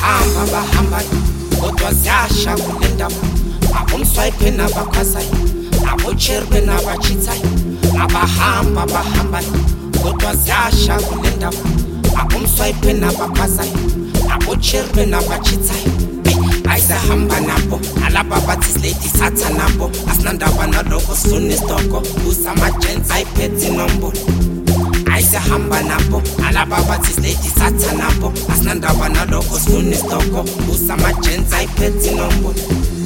bahamba kodwa ziyasha kule ndawo abomswipe nabakhwazayo abocherbe nabachithayo abahamba kodwa ziyasha kule ndawo abomswipe nabakhwazayo abocherbe nabachithayo ayisahamba nabo alaba bathi lady satha nabo asinandaba naloko sifuna isitoko usamagents ayiphethe inombolo ayisahamba nabo alaba bathi lady satha nabo asinandaba naloko sifuna isitoko usamagents ayiphethe inombolo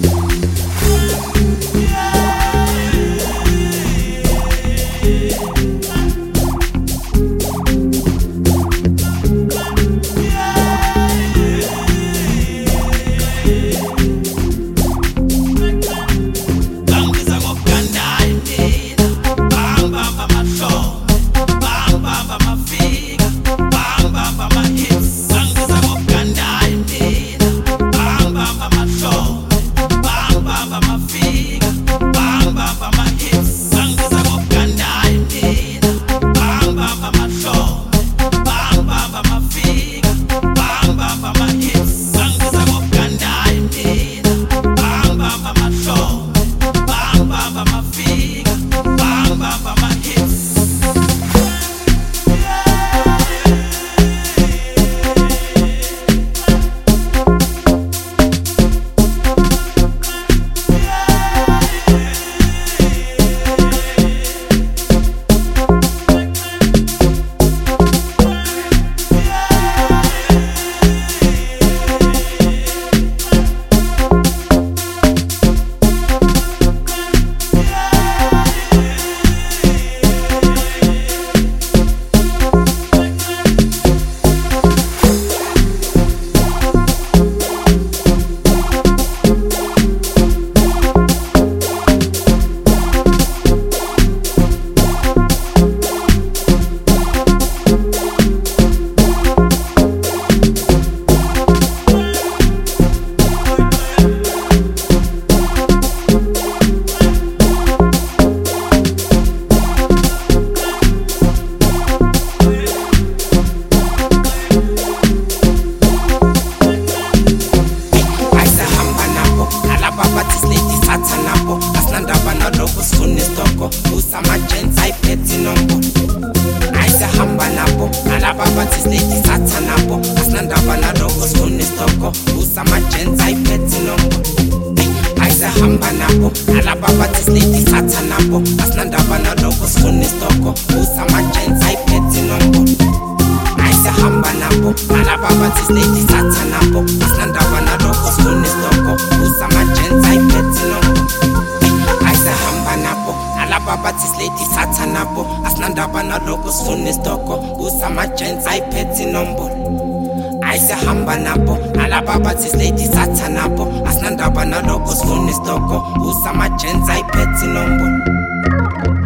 Usamagents ayiphethe inombolo ayisahamba nabo alaba bathi lady satha nabo asinandaba naloko sifuna isitoko usamagents ayiphethe inombolo ayisahamba nabo alaba bathi lady satha nabo asinandaba naloko sifuna isitoko usamagents ayiphethe inombolo ayisahamba nabo alaba bathi lady satha nabo asinandaba naloko sifuna isitoko usamagents ayiphethe inombolo ayisahamba nabo alaba bathi lady satha nabo asinandaba naloko sifuna isitoko usamagents ayiphethe inombolo ayisahamba nabo alaba bathi lady satha nabo asinandaba naloko sifuna isitoko usamagents ayiphethe inombolo